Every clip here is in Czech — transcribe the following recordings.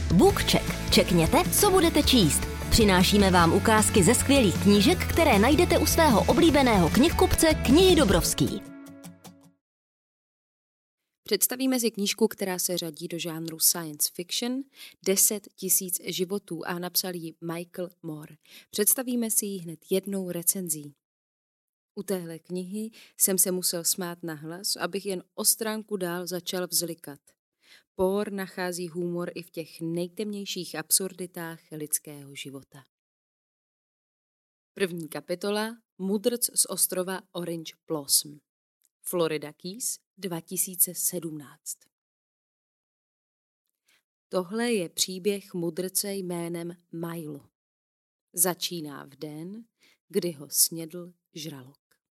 BookCheck. Čekněte, co budete číst. Přinášíme vám ukázky ze skvělých knížek, které najdete u svého oblíbeného knihkupce Knihy Dobrovský. Představíme si knížku, která se řadí do žánru science fiction, 10 000 životů a napsal ji Michael Moore. Představíme si ji hned jednou recenzí. U téhle knihy jsem se musel smát nahlas, abych jen o stránku dál začal vzlikat. Moore nachází humor i v těch nejtemnějších absurditách lidského života. První kapitola Mudrc z ostrova Orange Blossom. Florida Keys 2017. Tohle je příběh mudrce jménem Milo. Začíná v den, kdy ho snědl žralok.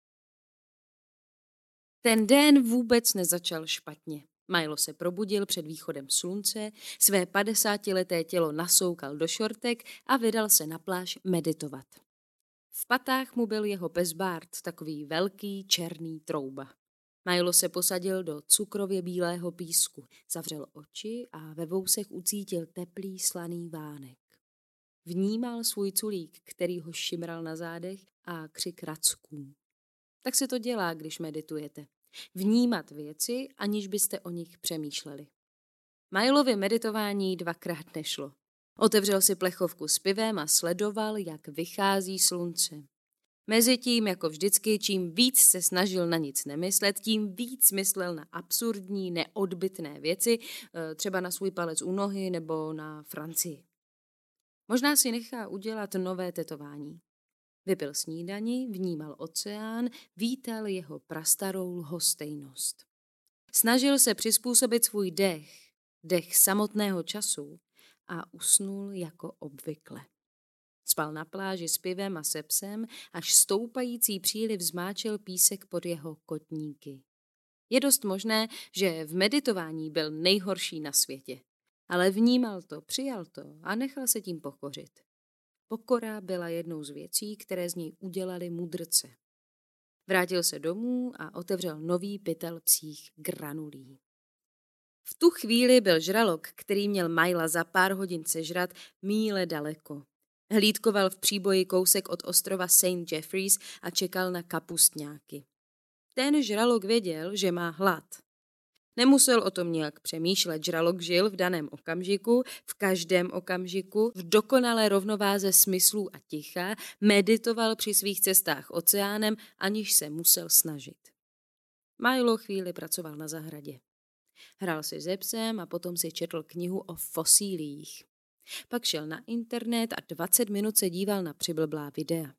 Ten den vůbec nezačal špatně. Milo se probudil před východem slunce, své 50leté tělo nasoukal do šortek a vydal se na pláž meditovat. V patách mu byl jeho pes Bart, takový velký černý trouba. Milo se posadil do cukrově bílého písku, zavřel oči a ve vousech ucítil teplý slaný vánek. Vnímal svůj culík, který ho šimral na zádech a křik racků. Tak se to dělá, když meditujete. Vnímat věci, aniž byste o nich přemýšleli. Milově meditování 2krát nešlo. Otevřel si plechovku s pivem a sledoval, jak vychází slunce. Mezitím, jako vždycky, čím víc se snažil na nic nemyslet, tím víc myslel na absurdní, neodbytné věci, třeba na svůj palec u nohy nebo na Francii. Možná si nechá udělat nové tetování. Vypil snídani, vnímal oceán, vítal jeho prastarou lhostejnost. Snažil se přizpůsobit svůj dech samotného času a usnul jako obvykle. Spal na pláži s pivem a se psem, až stoupající příliv zmáčil písek pod jeho kotníky. Je dost možné, že v meditování byl nejhorší na světě, ale vnímal to, přijal to a nechal se tím pokořit. Pokora byla jednou z věcí, které z něj udělali mudrce. Vrátil se domů a otevřel nový pytel psích granulí. V tu chvíli byl žralok, který měl Mila za pár hodin sežrat, míle daleko. Hlídkoval v příboji kousek od ostrova St. Jeffreys a čekal na kapustňáky. Ten žralok věděl, že má hlad. Nemusel o tom nějak přemýšlet, žralok žil v daném okamžiku, v každém okamžiku, v dokonalé rovnováze smyslů a ticha, meditoval při svých cestách oceánem, aniž se musel snažit. Milo chvíli pracoval na zahradě. Hrál si se psem a potom si četl knihu o fosíliích. Pak šel na internet a 20 minut se díval na přiblblá videa.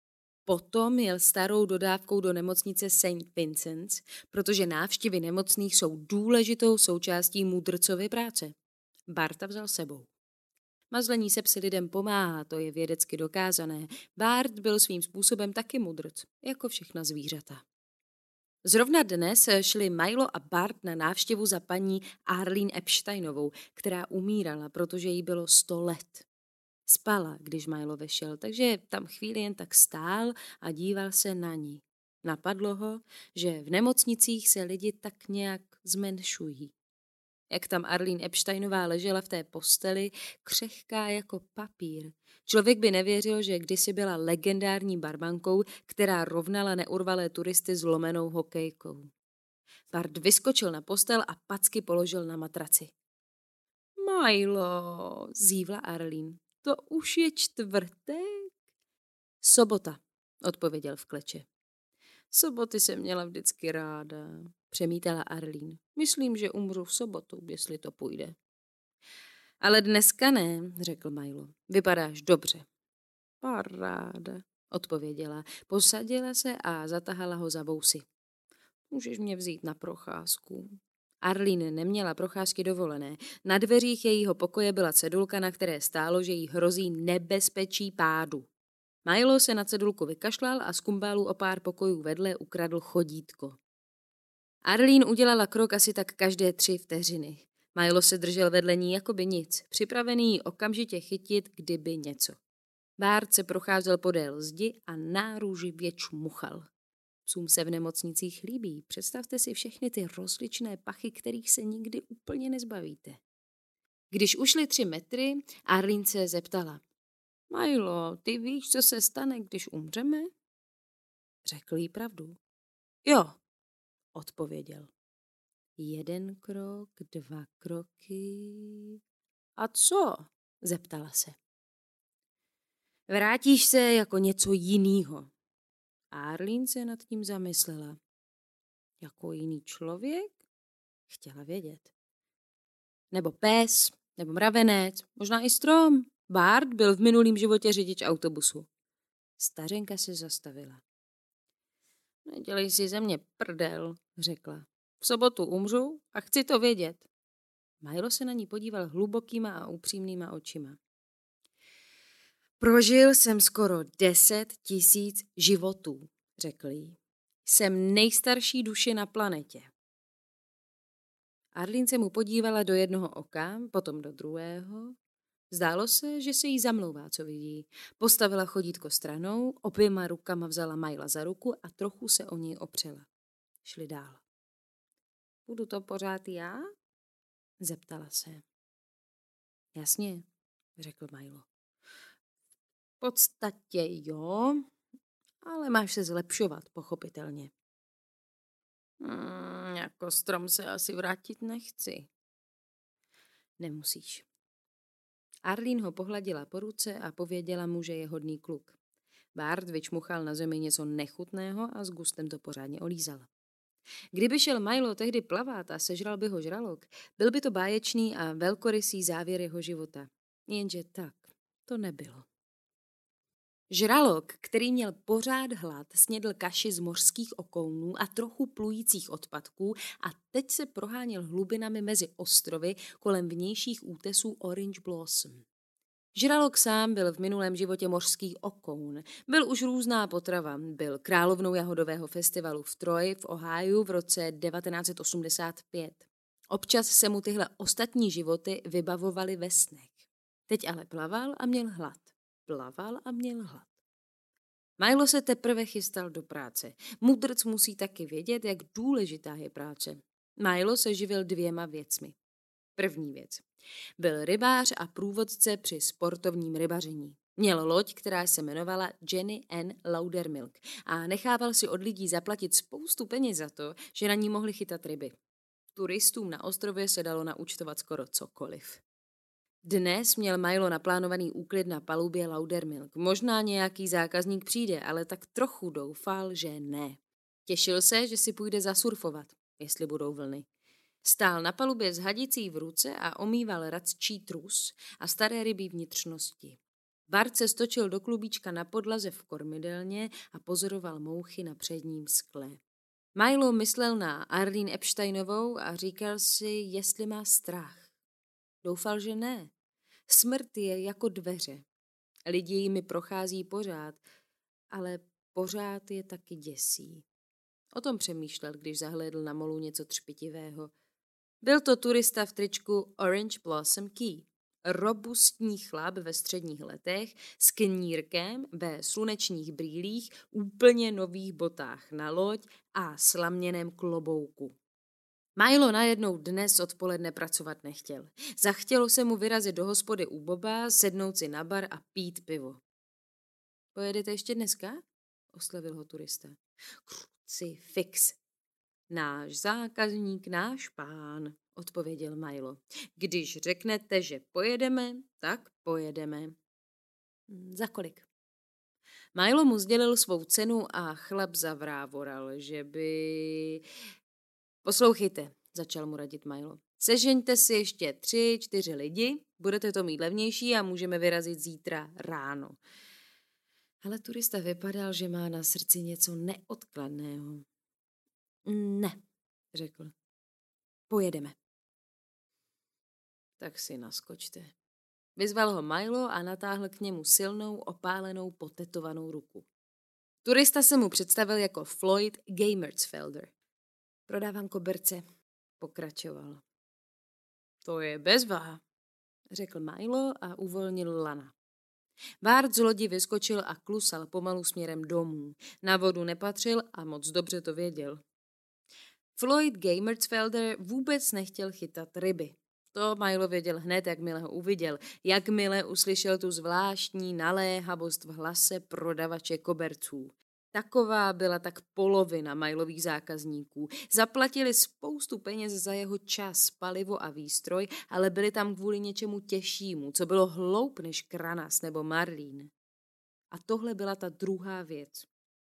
Potom jel starou dodávkou do nemocnice St. Vincent's, protože návštěvy nemocných jsou důležitou součástí mudrcovy práce. Barta vzal sebou. Mazlení se psy lidem pomáhá, to je vědecky dokázané. Bart byl svým způsobem taky mudrc, jako všechna zvířata. Zrovna dnes šli Milo a Bart na návštěvu za paní Arlene Epsteinovou, která umírala, protože jí bylo 100 let. Spala, když Milo vešel, takže tam chvíli jen tak stál a díval se na ní. Napadlo ho, že v nemocnicích se lidi tak nějak zmenšují. Jak tam Arlene Epsteinová ležela v té posteli, křehká jako papír. Člověk by nevěřil, že kdysi byla legendární barmankou, která rovnala neurvalé turisty zlomenou hokejkou. Bart vyskočil na postel a packy položil na matraci. Milo, zívla Arlene. To už je čtvrtek? Sobota, odpověděl v kleče. Soboty jsem měla vždycky ráda, přemítala Arlene. Myslím, že umřu v sobotu, jestli to půjde. Ale dneska ne, řekl Milo. Vypadáš dobře. Paráda, odpověděla. Posadila se a zatahala ho za vousy. Můžeš mě vzít na procházku. Arlene neměla procházky dovolené. Na dveřích jejího pokoje byla cedulka, na které stálo, že jí hrozí nebezpečí pádu. Milo se na cedulku vykašlal a z kumbálu o pár pokojů vedle ukradl chodítko. Arlene udělala krok asi tak každé 3 vteřiny. Milo se držel vedle ní jako by nic, připravený ji okamžitě chytit, kdyby něco. Bart se procházel podél zdi a náruživě čmuchal. Psům se v nemocnicích líbí. Představte si všechny ty rozličné pachy, kterých se nikdy úplně nezbavíte. Když ušli 3 metry, Arlene se zeptala. Milo, ty víš, co se stane, když umřeme? Řekl jí pravdu. Jo, odpověděl. 1 krok, 2 kroky. A co? Zeptala se. Vrátíš se jako něco jinýho. Arlene se nad tím zamyslela. Jako jiný člověk? Chtěla vědět. Nebo pes, nebo mravenec, možná i strom. Bart byl v minulém životě řidič autobusu. Stařenka se zastavila. Nedělej si ze mě prdel, řekla. V sobotu umřu a chci to vědět. Milo se na ní podíval hlubokýma a upřímnýma očima. Prožil jsem skoro 10 000 životů, řekl jí. Jsem nejstarší duše na planetě. Arlene se mu podívala do jednoho oka, potom do druhého. Zdálo se, že se jí zamlouvá, co vidí. Postavila chodítko stranou, oběma rukama vzala Mila za ruku a trochu se o něj opřela. Šli dál. Budu to pořád já? Zeptala se. Jasně, řekl Milo. V podstatě jo, ale máš se zlepšovat, pochopitelně. Jako strom se asi vrátit nechci. Nemusíš. Arlene ho pohladila po ruce a pověděla mu, že je hodný kluk. Bart vyčmuchal na zemi něco nechutného a s gustem to pořádně olízal. Kdyby šel Milo tehdy plavat a sežral by ho žralok, byl by to báječný a velkorysý závěr jeho života. Jenže tak to nebylo. Žralok, který měl pořád hlad, snědl kaši z mořských okounů a trochu plujících odpadků a teď se proháněl hlubinami mezi ostrovy kolem vnějších útesů Orange Blossom. Žralok sám byl v minulém životě mořský okoun. Byl už různá potrava. Byl královnou jahodového festivalu v Troy v Ohiu v roce 1985. Občas se mu tyhle ostatní životy vybavovaly ve snech. Teď ale plaval a měl hlad. Milo se teprve chystal do práce. Mudrc musí taky vědět, jak důležitá je práce. Milo se živil 2 věcmi. První věc. Byl rybář a průvodce při sportovním rybaření. Měl loď, která se jmenovala Jenny Ann Laudermilk a nechával si od lidí zaplatit spoustu peněz za to, že na ní mohli chytat ryby. Turistům na ostrově se dalo naúčtovat skoro cokoliv. Dnes měl Milo naplánovaný úklid na palubě Laudermilk. Možná nějaký zákazník přijde, ale tak trochu doufal, že ne. Těšil se, že si půjde zasurfovat, jestli budou vlny. Stál na palubě s hadicí v ruce a omýval racčí trus a staré rybí vnitřnosti. Bart se stočil do klubíčka na podlaze v kormidelně a pozoroval mouchy na předním skle. Milo myslel na Arlene Epsteinovou a říkal si, jestli má strach. Doufal, že ne. Smrt je jako dveře. Lidi jimi prochází pořád, ale pořád je taky děsí. O tom přemýšlel, když zahlédl na molu něco třpitivého. Byl to turista v tričku Orange Blossom Key. Robustní chlap ve středních letech s knírkem ve slunečních brýlích, úplně nových botách na loď a slaměném klobouku. Milo najednou dnes odpoledne pracovat nechtěl. Zachtělo se mu vyrazit do hospody u Boba, sednout si na bar a pít pivo. Pojedete ještě dneska? Oslovil ho turista. Krucifix. Náš zákazník, náš pán, odpověděl Milo. Když řeknete, že pojedeme, tak pojedeme. Za kolik? Milo mu sdělil svou cenu a chlap zavrávoral, že by... Poslouchejte, začal mu radit Milo. Sežeňte si ještě 3-4 lidi, budete to mít levnější a můžeme vyrazit zítra ráno. Ale turista vypadal, že má na srdci něco neodkladného. Ne, řekl. Pojedeme. Tak si naskočte. Vyzval ho Milo a natáhl k němu silnou, opálenou, potetovanou ruku. Turista se mu představil jako Floyd Gamertsfelder. Prodávám koberce, pokračoval. To je bezva, řekl Milo a uvolnil lana. Bart z lodi vyskočil a klusal pomalu směrem domů. Na vodu nepatřil a moc dobře to věděl. Floyd Gamertsfelder vůbec nechtěl chytat ryby. To Milo věděl hned, jakmile ho uviděl, jakmile uslyšel tu zvláštní naléhavost v hlase prodavače koberců. Taková byla tak polovina Milových zákazníků. Zaplatili spoustu peněz za jeho čas, palivo a výstroj, ale byli tam kvůli něčemu těžšímu, co bylo hloup než Kranas nebo Marlín. A tohle byla ta druhá věc.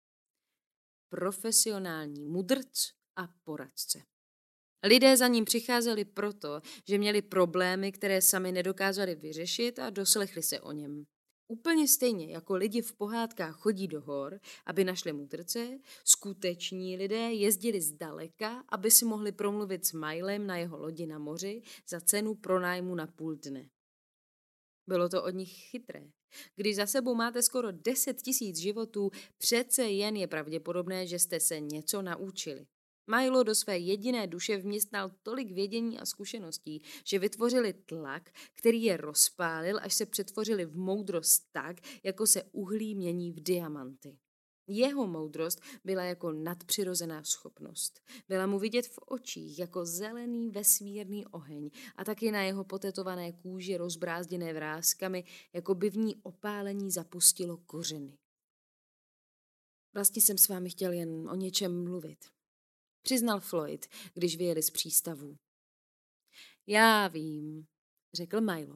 Profesionální mudrc a poradce. Lidé za ním přicházeli proto, že měli problémy, které sami nedokázali vyřešit a doslechli se o něm. Úplně stejně, jako lidi v pohádkách chodí do hor, aby našli mudrce, skuteční lidé jezdili zdaleka, aby si mohli promluvit s Milem na jeho lodi na moři za cenu pronájmu na půl dne. Bylo to od nich chytré. Když za sebou máte skoro 10 000 životů, přece jen je pravděpodobné, že jste se něco naučili. Milo do své jediné duše vměstnal tolik vědění a zkušeností, že vytvořili tlak, který je rozpálil, až se přetvořili v moudrost tak, jako se uhlí mění v diamanty. Jeho moudrost byla jako nadpřirozená schopnost. Byla mu vidět v očích jako zelený vesmírný oheň a taky na jeho potetované kůži rozbrázděné vráskami, jako by v ní opálení zapustilo kořeny. Vlastně jsem s vámi chtěl jen o něčem mluvit, přiznal Floyd, když vyjeli z přístavu. Já vím, řekl Milo.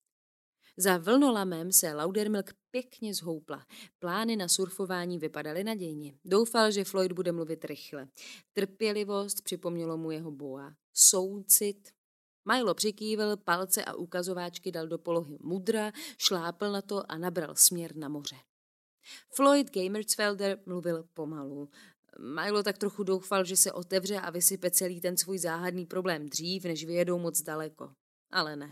Za vlnolamem se Laudermilk pěkně zhoupla. Plány na surfování vypadaly nadějně. Doufal, že Floyd bude mluvit rychle. Trpělivost připomnělo mu jeho boa. Soucit. Milo přikývil, palce a ukazováčky dal do polohy mudra, šlápl na to a nabral směr na moře. Floyd Gamersfelder mluvil pomalu. Milo tak trochu doufal, že se otevře a vysype celý ten svůj záhadný problém dřív, než vyjedou moc daleko. Ale ne.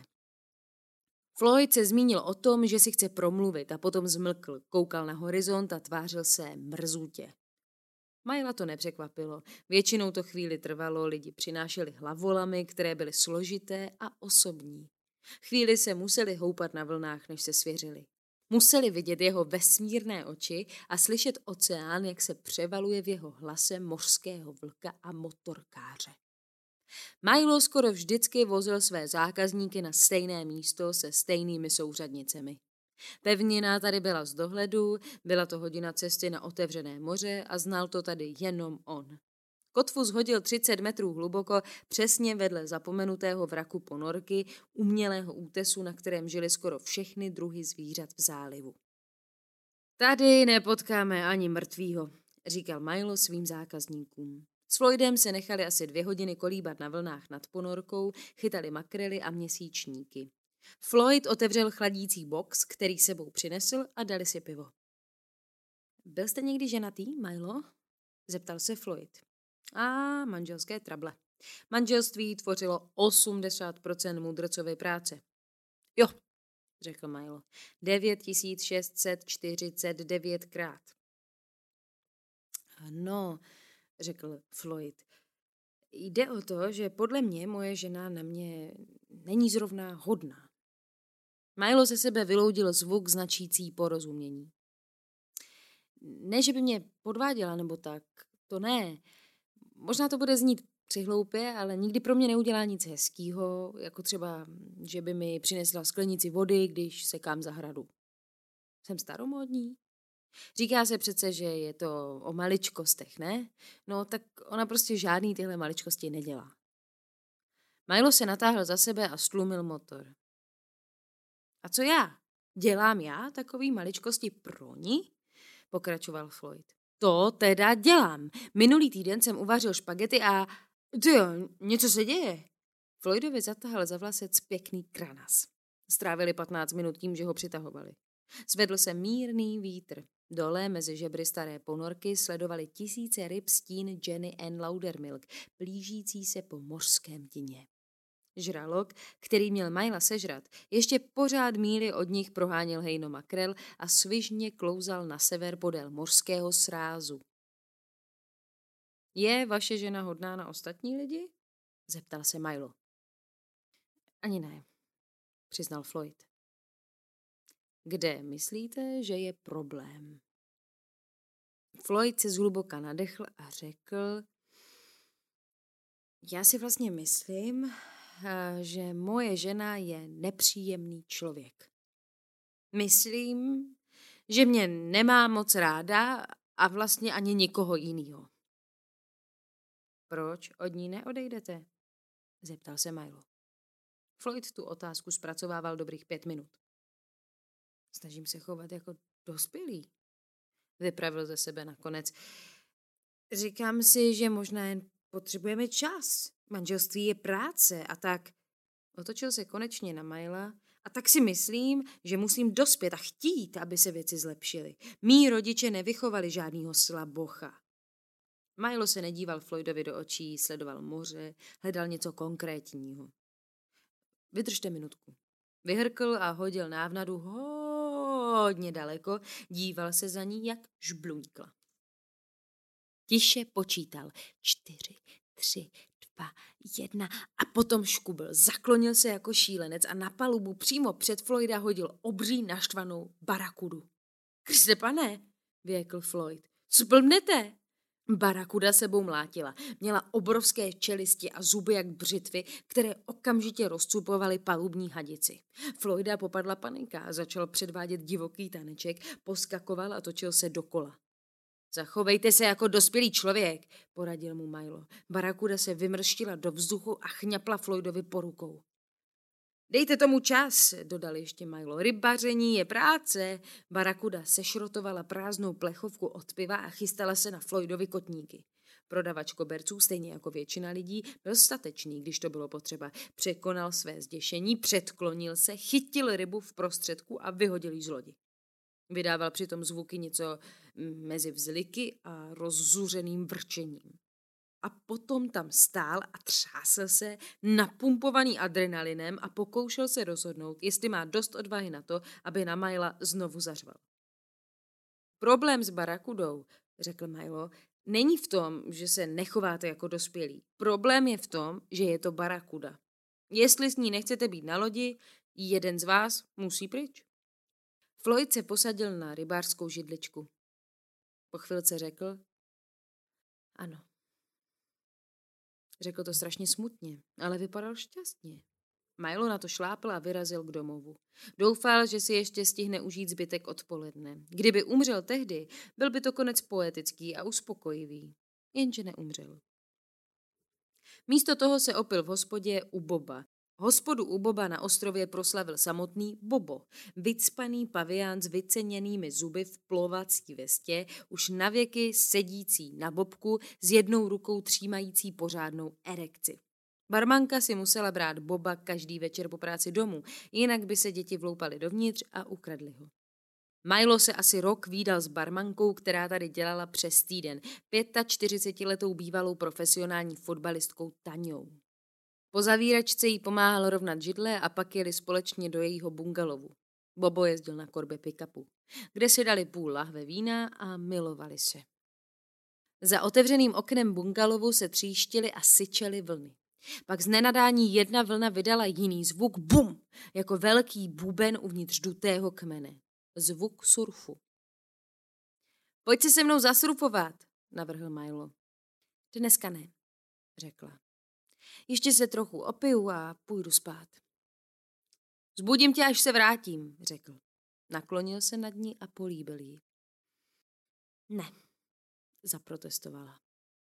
Floyd se zmínil o tom, že si chce promluvit a potom zmlkl, koukal na horizont a tvářil se mrzutě. Mila to nepřekvapilo. Většinou to chvíli trvalo, lidi přinášeli hlavolamy, které byly složité a osobní. Chvíli se museli houpat na vlnách, než se svěřili. Museli vidět jeho vesmírné oči a slyšet oceán, jak se převaluje v jeho hlase mořského vlka a motorkáře. Milo skoro vždycky vozil své zákazníky na stejné místo se stejnými souřadnicemi. Pevnina tady byla z dohledu, byla to hodina cesty na otevřené moře a znal to tady jenom on. Kotvu zhodil 30 metrů hluboko, přesně vedle zapomenutého vraku ponorky, umělého útesu, na kterém žili skoro všechny druhy zvířat v zálivu. Tady nepotkáme ani mrtvýho, říkal Milo svým zákazníkům. S Floydem se nechali asi 2 hodiny kolíbat na vlnách nad ponorkou, chytali makrely a měsíčníky. Floyd otevřel chladící box, který sebou přinesl, a dali si pivo. Byl jste někdy ženatý, Milo? Zeptal se Floyd. Manželské trable. Manželství tvořilo 80% mudrcovy práce. Jo, řekl Milo. 9649krát. No, řekl Floyd. Jde o to, že podle mě moje žena na mě není zrovna hodná. Milo ze sebe vyloudil zvuk značící porozumění. Ne, že by mě podváděla nebo tak, to ne. Možná to bude znít přihloupě, ale nikdy pro mě neudělá nic hezkýho, jako třeba, že by mi přinesla sklenici vody, když sekám zahradu. Jsem staromódní? Říká se přece, že je to o maličkostech, ne? No, tak ona prostě žádný tyhle maličkosti nedělá. Milo se natáhl za sebe a stlumil motor. A co já? Dělám já takový maličkosti pro ní? Pokračoval Floyd. To teda dělám. Minulý týden jsem uvařil špagety a... Tyjo, něco se děje. Floydovi zatahal za vlasec pěkný kranas. Strávili 15 minut tím, že ho přitahovali. Zvedl se mírný vítr. Dole mezi žebry staré ponorky sledovali tisíce ryb stín Jenny Ann Laudermilk, blížící se po mořském dně. Žralok, který měl Mila sežrat, ještě pořád míli od nich proháněl hejno makrel a svižně klouzal na sever podél mořského srázu. Je vaše žena hodná na ostatní lidi? Zeptal se Milo. Ani ne, přiznal Floyd. Kde myslíte, že je problém? Floyd se zhluboka nadechl a řekl, já si vlastně myslím, že moje žena je nepříjemný člověk. Myslím, že mě nemá moc ráda a vlastně ani nikoho jinýho. Proč od ní neodejdete? Zeptal se Milo. Floyd tu otázku zpracovával dobrých 5 minut. Snažím se chovat jako dospělý, vypravil ze sebe nakonec. Říkám si, že možná jen potřebujeme čas. Manželství je práce a tak. Otočil se konečně na Mila a tak si myslím, že musím dospět a chtít, aby se věci zlepšily. Mí rodiče nevychovali žádnýho slabocha. Milo se nedíval Floydovi do očí, sledoval moře, hledal něco konkrétního. Vydržte minutku. Vyhrkl a hodil návnadu hodně daleko, díval se za ní, jak žbluňkla. Tiše počítal 4, 3, 2, 1 a potom škubl. Zaklonil se jako šílenec a na palubu přímo před Floyda hodil obří naštvanou barakudu. Kriste pane, vyjekl Floyd. Co blbnete? Barakuda sebou mlátila. Měla obrovské čelisti a zuby jak břitvy, které okamžitě rozcupovaly palubní hadici. Floyda popadla panika a začal předvádět divoký taneček, poskakoval a točil se dokola. Zachovejte se jako dospělý člověk, poradil mu Milo. Barakuda se vymrštila do vzduchu a chňapla Floydovi po rukou. Dejte tomu čas, dodal ještě Milo. Rybaření je práce. Barakuda sešrotovala prázdnou plechovku od piva a chystala se na Floydovi kotníky. Prodavač koberců, stejně jako většina lidí, byl statečný, když to bylo potřeba. Překonal své zděšení, předklonil se, chytil rybu v prostředku a vyhodil ji z lodi. Vydával přitom zvuky něco mezi vzliky a rozzuřeným vrčením. A potom tam stál a třásl se, napumpovaný adrenalinem a pokoušel se rozhodnout, jestli má dost odvahy na to, aby na Mila znovu zařval. Problém s barakudou, řekl Milo, není v tom, že se nechováte jako dospělí. Problém je v tom, že je to barakuda. Jestli s ní nechcete být na lodi, jeden z vás musí pryč. Floyd se posadil na rybářskou židličku. Po chvilce řekl, ano. Řekl to strašně smutně, ale vypadal šťastně. Milo na to šlápl a vyrazil k domovu. Doufal, že si ještě stihne užít zbytek odpoledne. Kdyby umřel tehdy, byl by to konec poetický a uspokojivý. Jenže neumřel. Místo toho se opil v hospodě u Boba. Hospodu u Boba na ostrově proslavil samotný Bobo, vycpaný pavián s vyceněnými zuby v plovací vestě, už navěky sedící na bobku s jednou rukou třímající pořádnou erekci. Barmanka si musela brát Boba každý večer po práci domů, jinak by se děti vloupaly dovnitř a ukradly ho. Milo se asi rok vídal s barmankou, která tady dělala přes týden, 45letou bývalou profesionální fotbalistkou Taňou. Po zavíračce jí pomáhal rovnat židle a pak jeli společně do jejího bungalovu. Bobo jezdil na korbě pick-upu, kde si dali půl lahve vína a milovali se. Za otevřeným oknem bungalovu se tříštily a syčely vlny. Pak z nenadání jedna vlna vydala jiný zvuk, bum, jako velký buben uvnitř dutého kmene. Zvuk surfu. Pojď se mnou zasurfovat, navrhl Milo. Dneska ne, řekla. Ještě se trochu opiju a půjdu spát. Zbudím tě, až se vrátím, řekl. Naklonil se nad ní a políbil ji. Ne, zaprotestovala.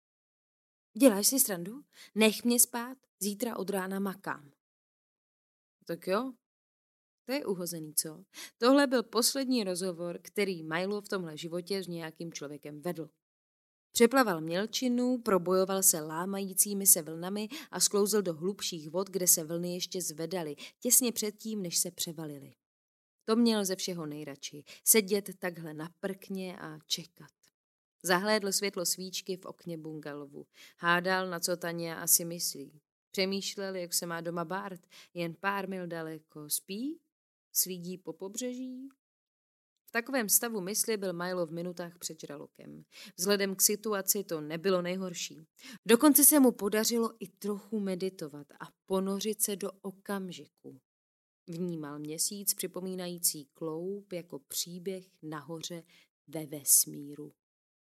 Děláš si srandu? Nech mě spát, zítra od rána makám. Tak jo, to je uhozený, co? Tohle byl poslední rozhovor, který Milo v tomhle životě s nějakým člověkem vedl. Přeplaval mělčinu, probojoval se lámajícími se vlnami a sklouzl do hlubších vod, kde se vlny ještě zvedaly, těsně předtím, než se převalily. To měl ze všeho nejradši, sedět takhle na prkně a čekat. Zahlédl světlo svíčky v okně bungalovu. Hádal, na co Tania asi myslí. Přemýšlel, jak se má doma Bart, jen pár mil daleko. Spí? Slídí po pobřeží? V takovém stavu mysli byl Milo v minutách před žralokem. Vzhledem k situaci to nebylo nejhorší. Dokonce se mu podařilo i trochu meditovat a ponořit se do okamžiku. Vnímal měsíc připomínající kloup jako příběh nahoře ve vesmíru.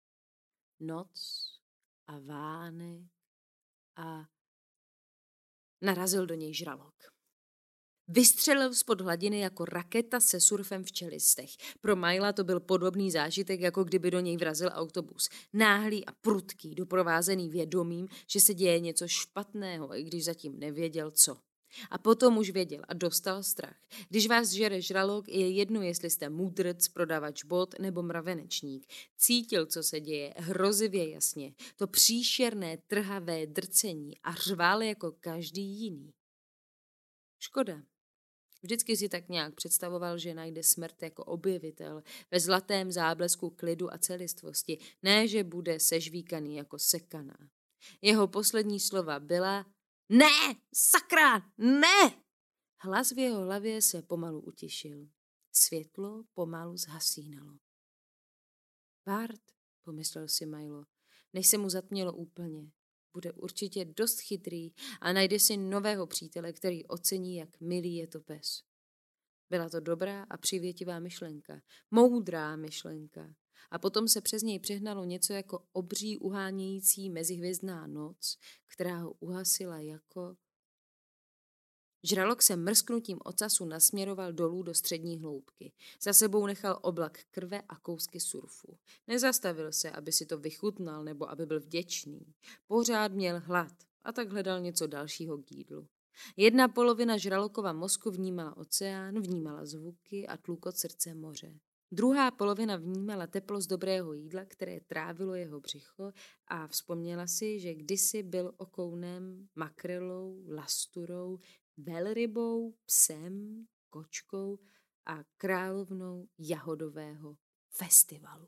Noc a vánek a Narazil do něj žralok. Vystřelil spod hladiny jako raketa se surfem v čelistech. Pro Mila to byl podobný zážitek, jako kdyby do něj vrazil autobus. Náhlý a prudký, doprovázený vědomím, že se děje něco špatného, i když zatím nevěděl co. A potom už věděl a dostal strach. Když vás žere žralok, je jedno, jestli jste mudrc, prodavač bot nebo mravenečník. Cítil, co se děje, hrozivě jasně. To příšerné, trhavé drcení a řval jako každý jiný. Škoda. Vždycky si tak nějak představoval, že najde smrt jako objevitel ve zlatém záblesku klidu a celistvosti, ne, že bude sežvíkaný jako sekaná. Jeho poslední slova byla ne, sakra, ne! Hlas v jeho hlavě se pomalu utišil. Světlo pomalu zhasínalo. Bart, pomyslel si Milo, než se mu zatmělo úplně. Bude určitě dost chytrý a najde si nového přítele, který ocení, jak milý je to pes. Byla to dobrá a přivětivá myšlenka, moudrá myšlenka. A potom se přes něj přehnalo něco jako obří uhánějící mezihvězdná noc, která ho uhasila jako... Žralok se mrsknutím ocasu nasměroval dolů do střední hloubky. Za sebou nechal oblak krve a kousky surfu. Nezastavil se, aby si to vychutnal nebo aby byl vděčný. Pořád měl hlad a tak hledal něco dalšího k jídlu. Jedna polovina žralokova mozku vnímala oceán, vnímala zvuky a tlukot srdce moře. Druhá polovina vnímala teplo z dobrého jídla, které trávilo jeho břicho a vzpomněla si, že kdysi byl okounem, makrelou, lasturou, velrybou, psem, kočkou a královnou jahodového festivalu.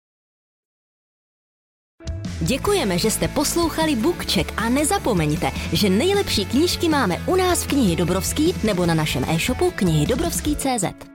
Děkujeme, že jste poslouchali BookCheck a nezapomeňte, že nejlepší knížky máme u nás v Knihy Dobrovský nebo na našem e-shopu knihydobrovský.cz.